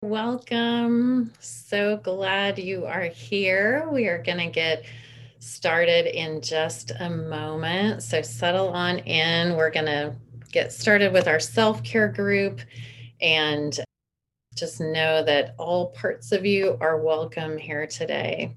Welcome. So glad you are here. We are going to get started in just a moment. So settle on in. We're going to get started with our self-care group and just know that all parts of you are welcome here today.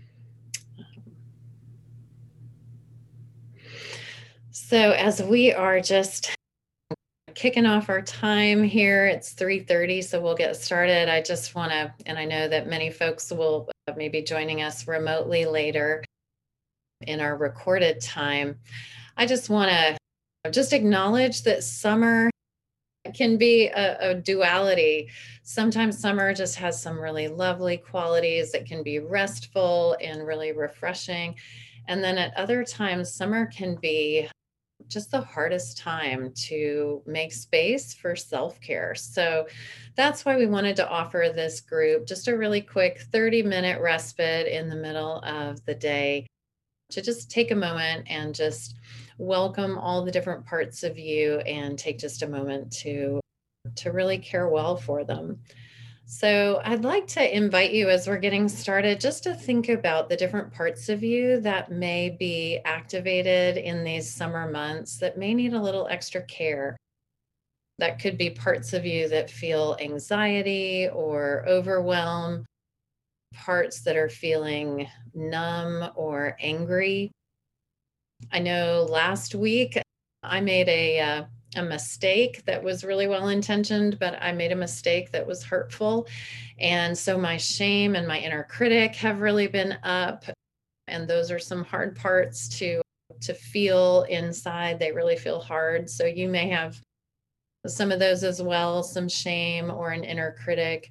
So as we are just kicking off our time here. It's 3:30, so we'll get started. I just want to, and I know that many folks will maybe joining us remotely later in our recorded time. I just want to just acknowledge that summer can be a duality. Sometimes summer just has some really lovely qualities. It can be restful and really refreshing. And then at other times, summer can be just the hardest time to make space for self care. So that's why we wanted to offer this group just a really quick 30-minute respite in the middle of the day to just take a moment and just welcome all the different parts of you and take just a moment to really care well for them. So, I'd like to invite you as we're getting started just to think about the different parts of you that may be activated in these summer months that may need a little extra care. That could be parts of you that feel anxiety or overwhelm, parts that are feeling numb or angry. I know last week I made a mistake that was really well intentioned, but I made a mistake that was hurtful. And so my shame and my inner critic have really been up. And those are some hard parts to feel inside. They really feel hard. So you may have some of those as well, some shame or an inner critic.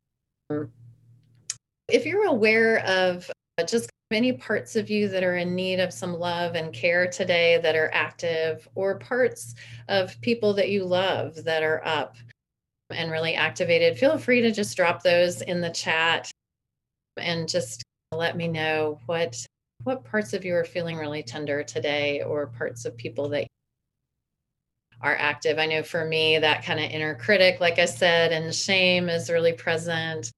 If you're aware of just any parts of you that are in need of some love and care today that are active, or parts of people that you love that are up and really activated, feel free to just drop those in the chat and just let me know what parts of you are feeling really tender today, or parts of people that are active. I know for me, that kind of inner critic, like I said, and shame is really present.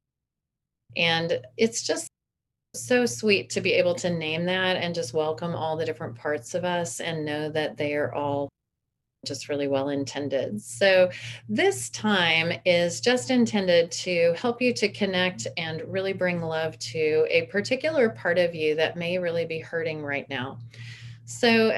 And it's just so sweet to be able to name that and just welcome all the different parts of us and know that they are all just really well intended. So, this time is just intended to help you to connect and really bring love to a particular part of you that may really be hurting right now. So,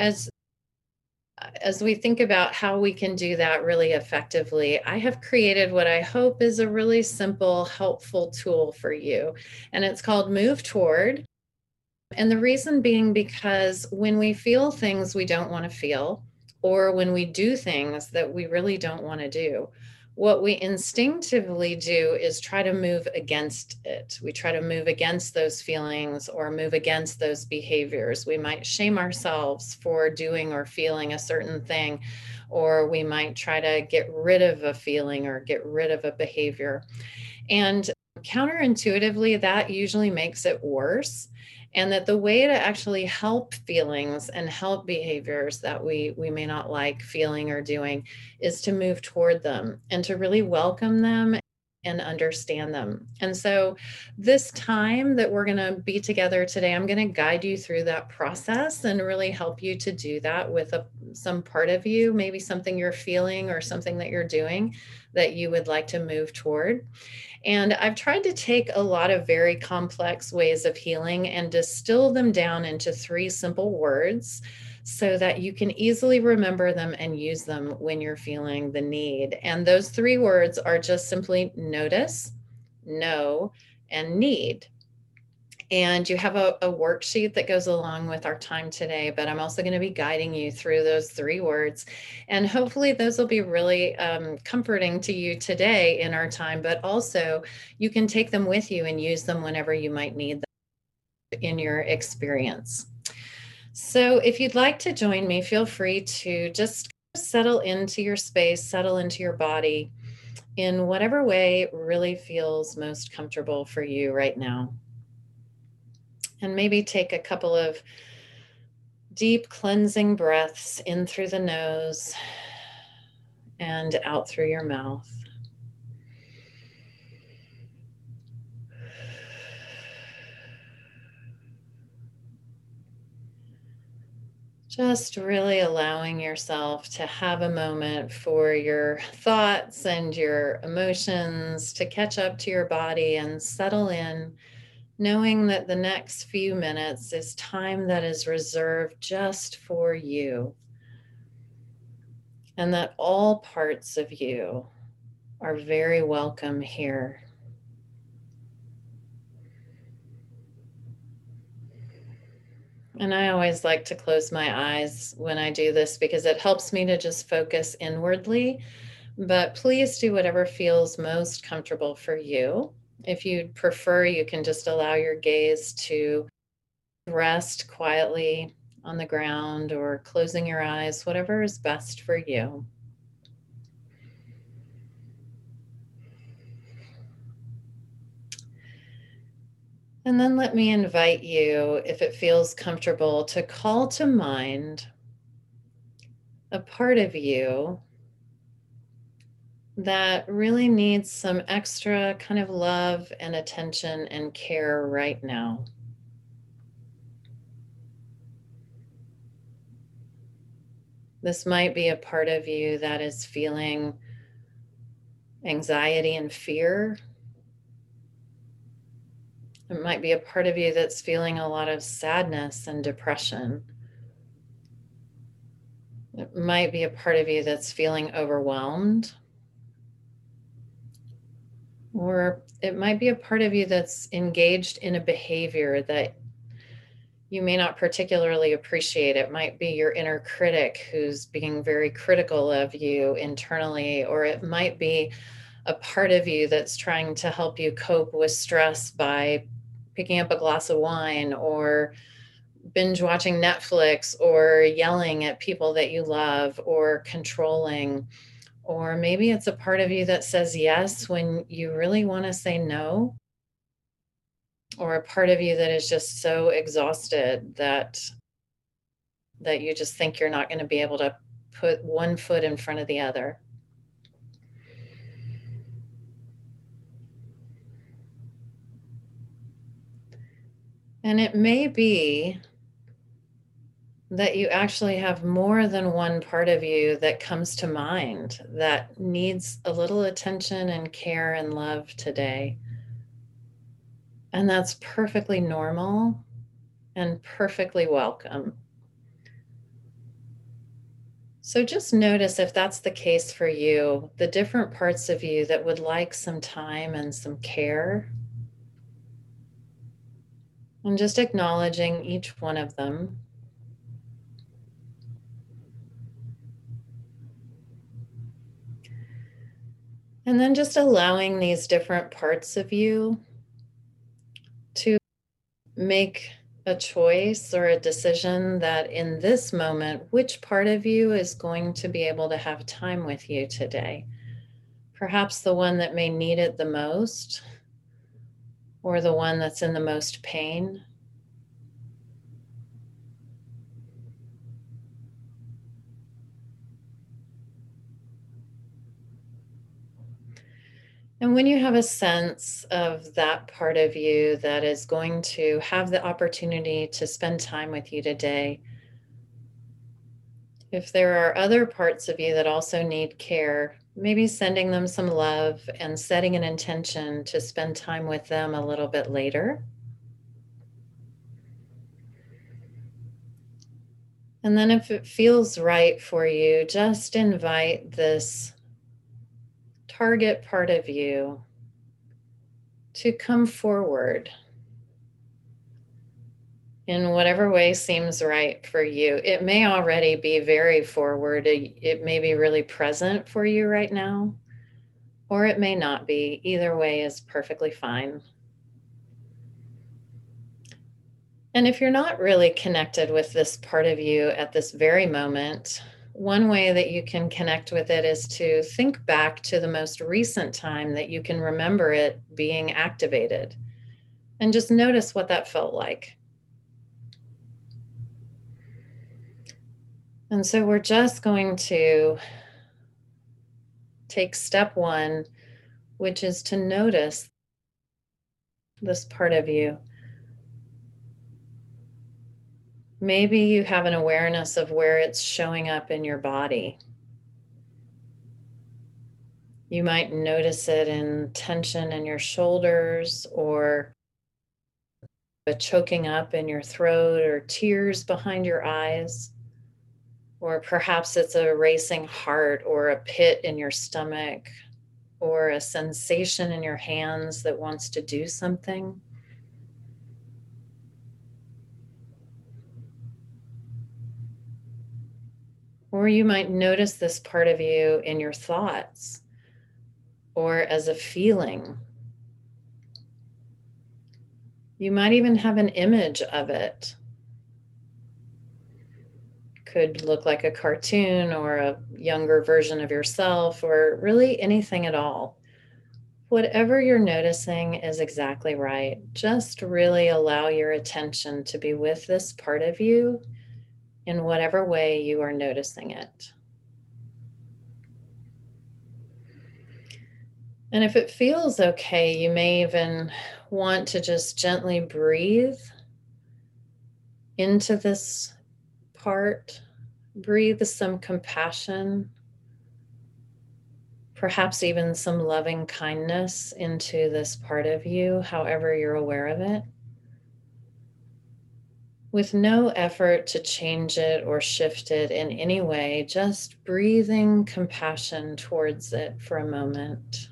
as we think about how we can do that really effectively, I have created what I hope is a really simple, helpful tool for you. And it's called Move Toward. And the reason being because when we feel things we don't want to feel, or when we do things that we really don't want to do, what we instinctively do is try to move against it. We try to move against those feelings or move against those behaviors. We might shame ourselves for doing or feeling a certain thing, or we might try to get rid of a feeling or get rid of a behavior. And counterintuitively, that usually makes it worse. And that the way to actually help feelings and help behaviors that we may not like feeling or doing is to move toward them and to really welcome them and understand them. And so, this time that we're going to be together today, I'm going to guide you through that process and really help you to do that with some part of you, maybe something you're feeling or something that you're doing that you would like to move toward. And I've tried to take a lot of very complex ways of healing and distill them down into three simple words so that you can easily remember them and use them when you're feeling the need. And those three words are just simply notice, know, and need. And you have a worksheet that goes along with our time today, but I'm also going to be guiding you through those three words. And hopefully, those will be really comforting to you today in our time, but also you can take them with you and use them whenever you might need them in your experience. So, if you'd like to join me, feel free to just settle into your space, settle into your body in whatever way really feels most comfortable for you right now. And maybe take a couple of deep cleansing breaths in through the nose and out through your mouth. Just really allowing yourself to have a moment for your thoughts and your emotions to catch up to your body and settle in, knowing that the next few minutes is time that is reserved just for you, and that all parts of you are very welcome here. And I always like to close my eyes when I do this because it helps me to just focus inwardly. But please do whatever feels most comfortable for you. If you'd prefer, you can just allow your gaze to rest quietly on the ground or closing your eyes, whatever is best for you. And then let me invite you, if it feels comfortable, to call to mind a part of you that really needs some extra kind of love and attention and care right now. This might be a part of you that is feeling anxiety and fear. It might be a part of you that's feeling a lot of sadness and depression. It might be a part of you that's feeling overwhelmed. Or it might be a part of you that's engaged in a behavior that you may not particularly appreciate. It might be your inner critic who's being very critical of you internally, or it might be a part of you that's trying to help you cope with stress by picking up a glass of wine or binge watching Netflix or yelling at people that you love or controlling. Or maybe it's a part of you that says yes when you really want to say no, or a part of you that is just so exhausted that you just think you're not going to be able to put one foot in front of the other. And it may be that you actually have more than one part of you that comes to mind that needs a little attention and care and love today. And that's perfectly normal and perfectly welcome. So just notice if that's the case for you, the different parts of you that would like some time and some care, and just acknowledging each one of them. And then just allowing these different parts of you to make a choice or a decision that in this moment, which part of you is going to be able to have time with you today? Perhaps the one that may need it the most, or the one that's in the most pain. And when you have a sense of that part of you that is going to have the opportunity to spend time with you today, if there are other parts of you that also need care, maybe sending them some love and setting an intention to spend time with them a little bit later. And then, if it feels right for you, just invite this target part of you to come forward in whatever way seems right for you. It may already be very forward, it may be really present for you right now, or it may not be. Either way is perfectly fine. And if you're not really connected with this part of you at this very moment, one way that you can connect with it is to think back to the most recent time that you can remember it being activated and just notice what that felt like. And so we're just going to take step one, which is to notice this part of you. Maybe you have an awareness of where it's showing up in your body. You might notice it in tension in your shoulders, or a choking up in your throat, or tears behind your eyes. Or perhaps it's a racing heart, or a pit in your stomach, or a sensation in your hands that wants to do something. Or you might notice this part of you in your thoughts or as a feeling. You might even have an image of it. Could look like a cartoon or a younger version of yourself, or really anything at all. Whatever you're noticing is exactly right. Just really allow your attention to be with this part of you in whatever way you are noticing it. And if it feels okay, you may even want to just gently breathe into this part. Breathe some compassion, perhaps even some loving kindness into this part of you, however you're aware of it, with no effort to change it or shift it in any way, just breathing compassion towards it for a moment.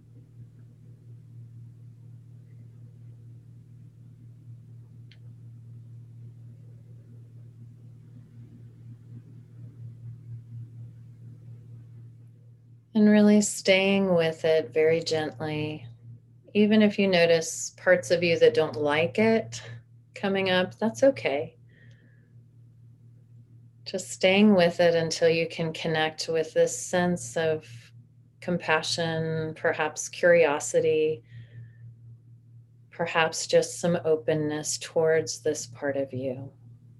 And really staying with it very gently. Even if you notice parts of you that don't like it coming up, that's okay. Just staying with it until you can connect with this sense of compassion, perhaps curiosity, perhaps just some openness towards this part of you.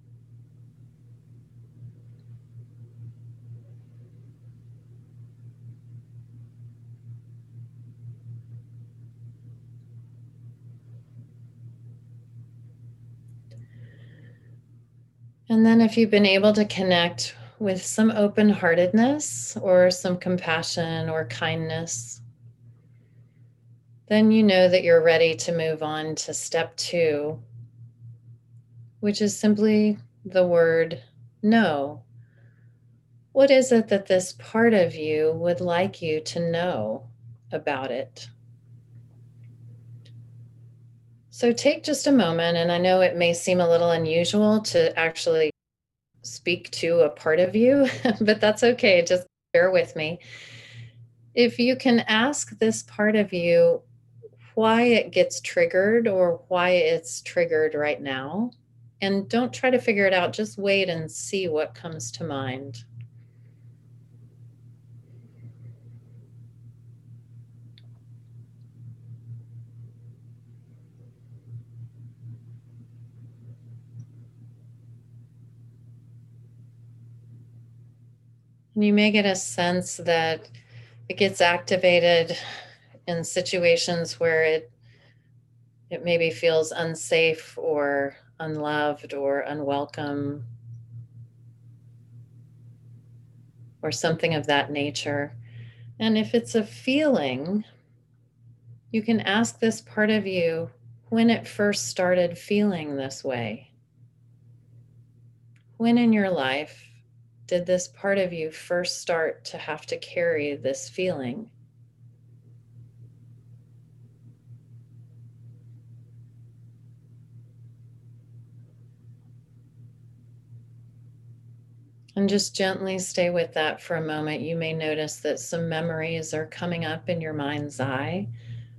And then, if you've been able to connect with some open heartedness or some compassion or kindness, then you know that you're ready to move on to step 2, which is simply the word no. What is it that this part of you would like you to know about it? So take just a moment, and I know it may seem a little unusual to actually speak to a part of you, but that's okay. Just bear with me. If you can ask this part of you why it gets triggered or why it's triggered right now, and don't try to figure it out, just wait and see what comes to mind. And you may get a sense that it gets activated in situations where it maybe feels unsafe or unloved or unwelcome or something of that nature. And if it's a feeling, you can ask this part of you when it first started feeling this way. When in your life did this part of you first start to have to carry this feeling? And just gently stay with that for a moment. You may notice that some memories are coming up in your mind's eye.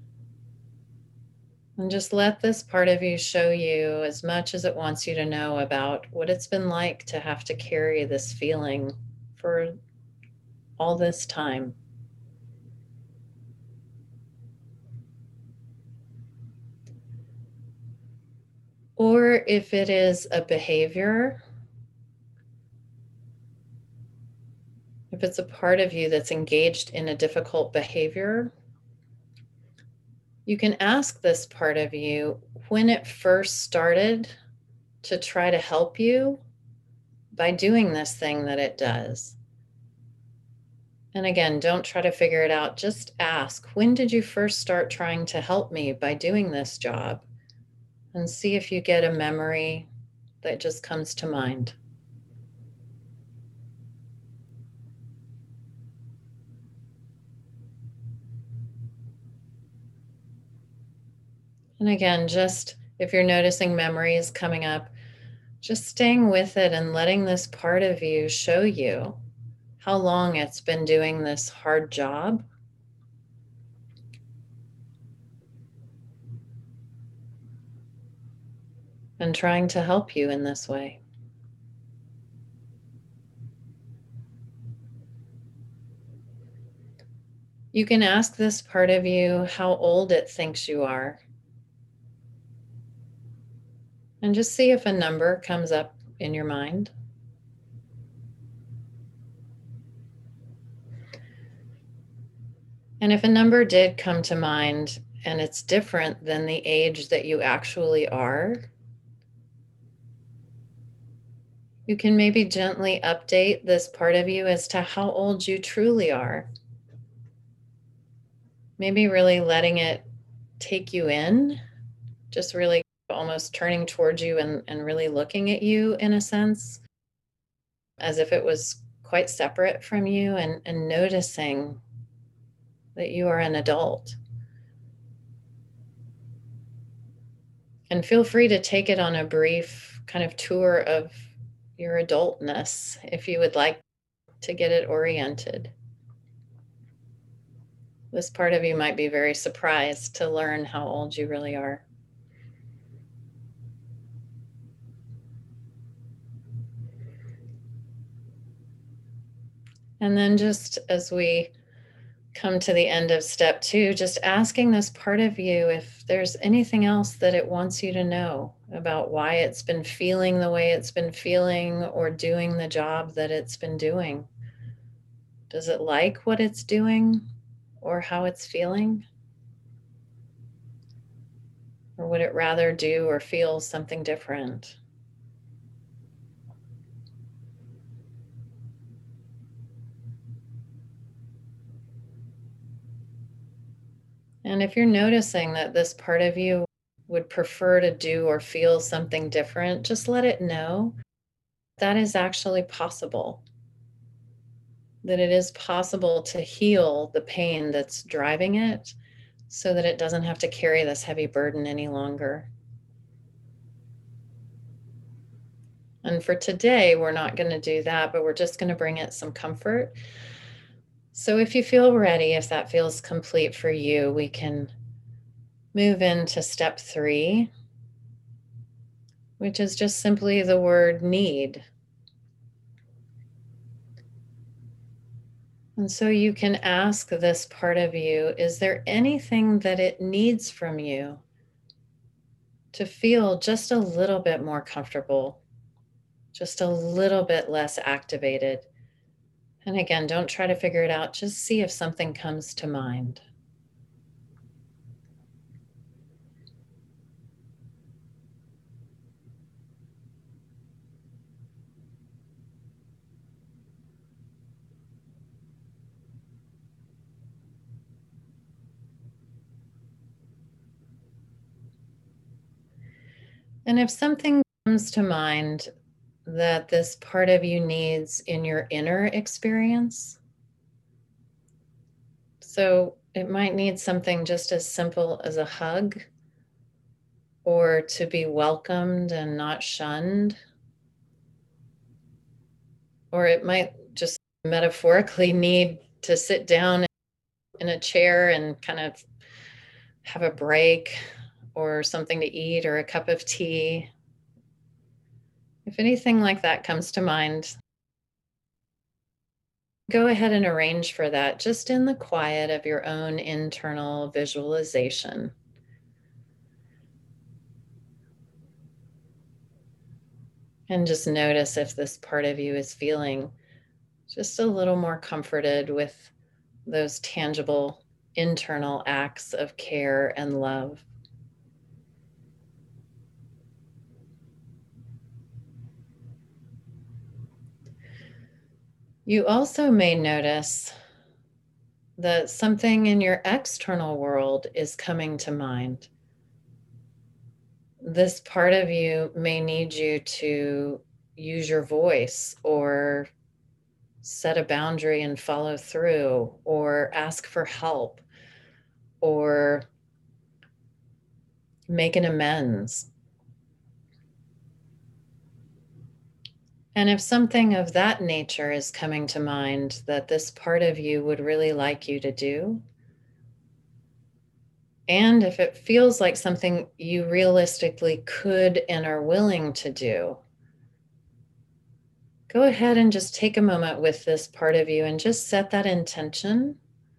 And just let this part of you show you as much as it wants you to know about what it's been like to have to carry this feeling for all this time. Or if it is a behavior, if it's a part of you that's engaged in a difficult behavior, you can ask this part of you when it first started to try to help you by doing this thing that it does. And again, don't try to figure it out. Just ask, when did you first start trying to help me by doing this job? And see if you get a memory that just comes to mind. And again, just if you're noticing memories coming up, just staying with it and letting this part of you show you how long it's been doing this hard job. And trying to help you in this way. You can ask this part of you how old it thinks you are. And just see if a number comes up in your mind. And if a number did come to mind and it's different than the age that you actually are, you can maybe gently update this part of you as to how old you truly are. Maybe really letting it take you in, just really almost turning towards you and really looking at you in a sense, as if it was quite separate from you, and noticing that you are an adult. And feel free to take it on a brief kind of tour of your adultness if you would like to get it oriented. This part of you might be very surprised to learn how old you really are. And then just as we come to the end of step 2, just asking this part of you if there's anything else that it wants you to know about why it's been feeling the way it's been feeling or doing the job that it's been doing. Does it like what it's doing or how it's feeling? Or would it rather do or feel something different? And if you're noticing that this part of you would prefer to do or feel something different, just let it know that is actually possible. That it is possible to heal the pain that's driving it so that it doesn't have to carry this heavy burden any longer. And for today, we're not going to do that, but we're just going to bring it some comfort. So if you feel ready, if that feels complete for you, we can move into step 3, which is just simply the word need. And so you can ask this part of you, is there anything that it needs from you to feel just a little bit more comfortable, just a little bit less activated? And again, don't try to figure it out. Just see if something comes to mind. And if something comes to mind that this part of you needs in your inner experience, so it might need something just as simple as a hug, or to be welcomed and not shunned, or it might just metaphorically need to sit down in a chair and kind of have a break or something to eat or a cup of tea. If anything like that comes to mind, go ahead and arrange for that just in the quiet of your own internal visualization. And just notice if this part of you is feeling just a little more comforted with those tangible internal acts of care and love. You also may notice that something in your external world is coming to mind. This part of you may need you to use your voice or set a boundary and follow through or ask for help or make an amends. And if something of that nature is coming to mind that this part of you would really like you to do, and if it feels like something you realistically could and are willing to do, go ahead and just take a moment with this part of you and just set that intention.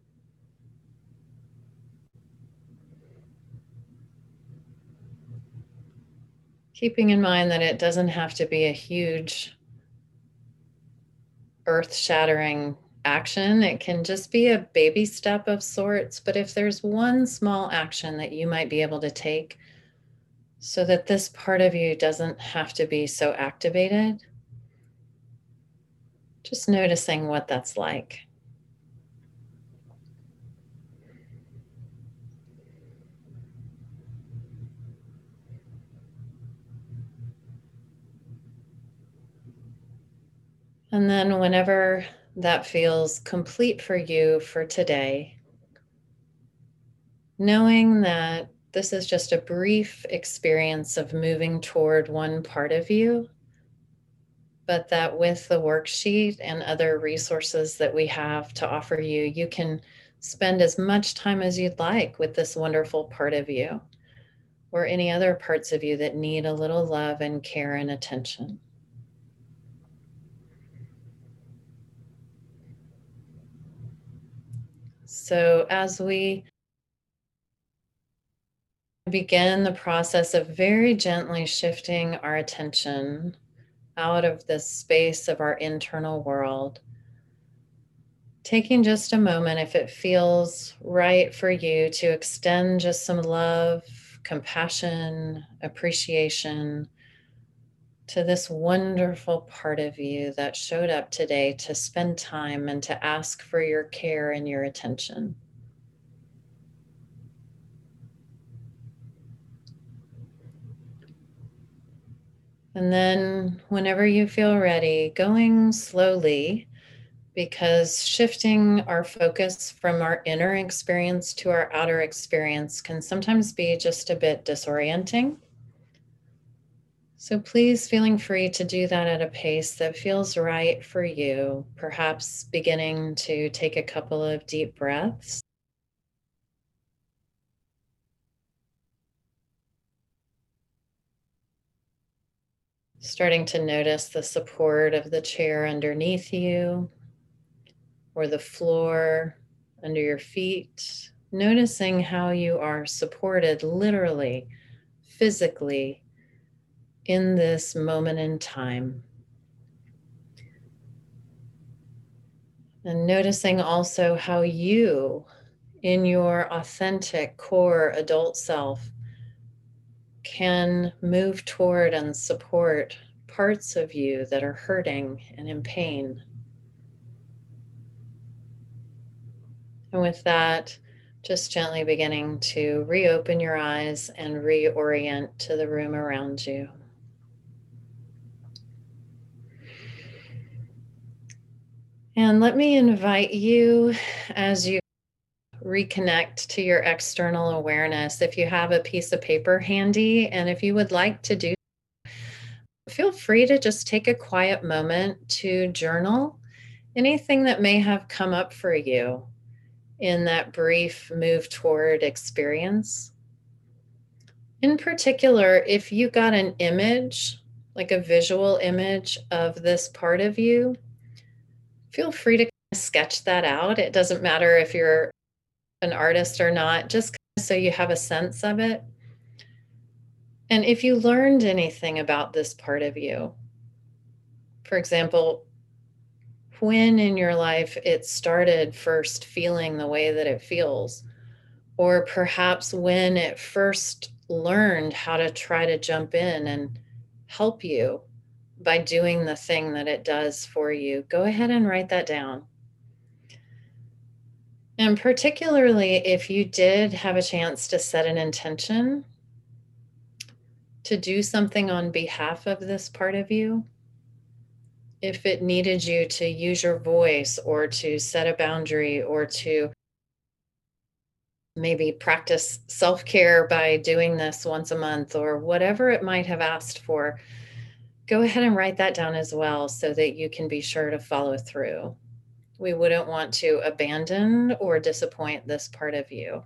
Keeping in mind that it doesn't have to be a huge, earth shattering action. It can just be a baby step of sorts. But if there's one small action that you might be able to take so that this part of you doesn't have to be so activated, just noticing what that's like. And then, whenever that feels complete for you for today, knowing that this is just a brief experience of moving toward one part of you, but that with the worksheet and other resources that we have to offer you, you can spend as much time as you'd like with this wonderful part of you or any other parts of you that need a little love and care and attention. So, as we begin the process of very gently shifting our attention out of this space of our internal world, taking just a moment, if it feels right for you, to extend just some love, compassion, appreciation to this wonderful part of you that showed up today to spend time and to ask for your care and your attention. And then, whenever you feel ready, going slowly, because shifting our focus from our inner experience to our outer experience can sometimes be just a bit disorienting. So please, feeling free to do that at a pace that feels right for you, perhaps beginning to take a couple of deep breaths. Starting to notice the support of the chair underneath you or the floor under your feet, noticing how you are supported literally, physically, in this moment in time. And noticing also how you, in your authentic core adult self, can move toward and support parts of you that are hurting and in pain. And with that, just gently beginning to reopen your eyes and reorient to the room around you. And let me invite you, as you reconnect to your external awareness, if you have a piece of paper handy, and if you would like to do, feel free to just take a quiet moment to journal anything that may have come up for you in that brief move toward experience. In particular, if you got an image, like a visual image of this part of you, feel free to sketch that out. It doesn't matter if you're an artist or not, just so you have a sense of it. And if you learned anything about this part of you, for example, when in your life it started first feeling the way that it feels, or perhaps when it first learned how to try to jump in and help you by doing the thing that it does for you. Go ahead and write that down. And particularly if you did have a chance to set an intention to do something on behalf of this part of you, if it needed you to use your voice or to set a boundary or to maybe practice self care by doing this once a month or whatever it might have asked for, go ahead and write that down as well so that you can be sure to follow through. We wouldn't want to abandon or disappoint this part of you.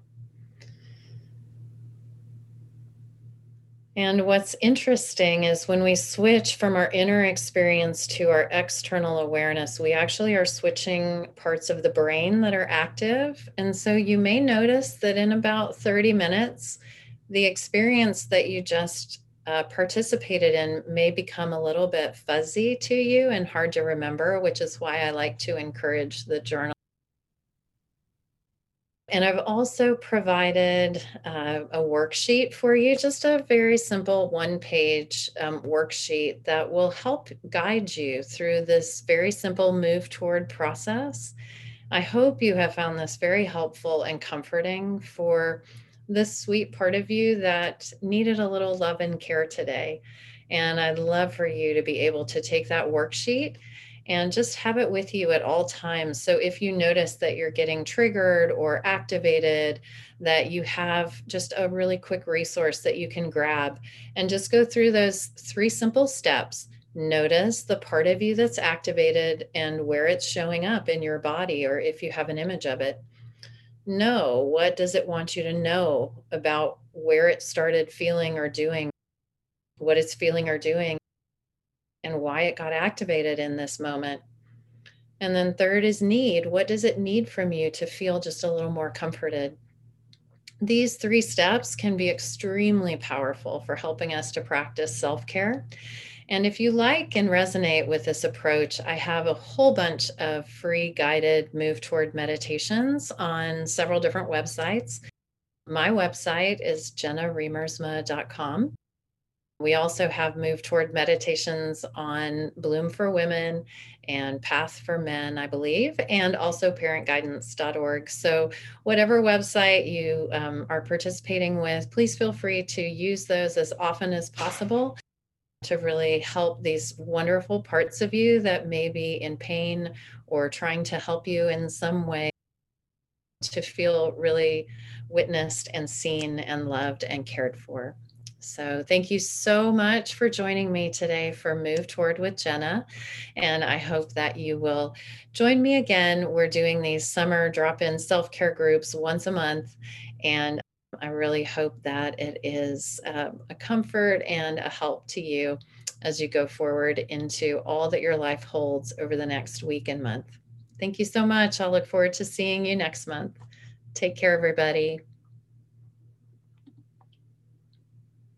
And what's interesting is when we switch from our inner experience to our external awareness, we actually are switching parts of the brain that are active. And so you may notice that in about 30 minutes, the experience that you just participated in may become a little bit fuzzy to you and hard to remember, which is why I like to encourage the journal. And I've also provided a worksheet for you, just a very simple one-page worksheet that will help guide you through this very simple move toward process. I hope you have found this very helpful and comforting for this sweet part of you that needed a little love and care today. And I'd love for you to be able to take that worksheet and just have it with you at all times. So if you notice that you're getting triggered or activated, that you have just a really quick resource that you can grab and just go through those 3 simple steps. Notice the part of you that's activated and where it's showing up in your body, or if you have an image of it. Know, what does it want you to know about where it started feeling or doing, what it's feeling or doing, and why it got activated in this moment. And then third is need. What does it need from you to feel just a little more comforted? These 3 steps can be extremely powerful for helping us to practice self care. And if you like and resonate with this approach, I have a whole bunch of free guided move toward meditations on several different websites. My website is jennaremersma.com. We also have Move Toward Meditations on Bloom for Women and Path for Men, I believe, and also parentguidance.org. So, whatever website you are participating with, please feel free to use those as often as possible to really help these wonderful parts of you that may be in pain or trying to help you in some way to feel really witnessed and seen and loved and cared for. So, thank you so much for joining me today for Move Toward with Jenna. And I hope that you will join me again. We're doing these summer drop in self care groups once a month. And I really hope that it is a comfort and a help to you as you go forward into all that your life holds over the next week and month. Thank you so much. I'll look forward to seeing you next month. Take care, everybody.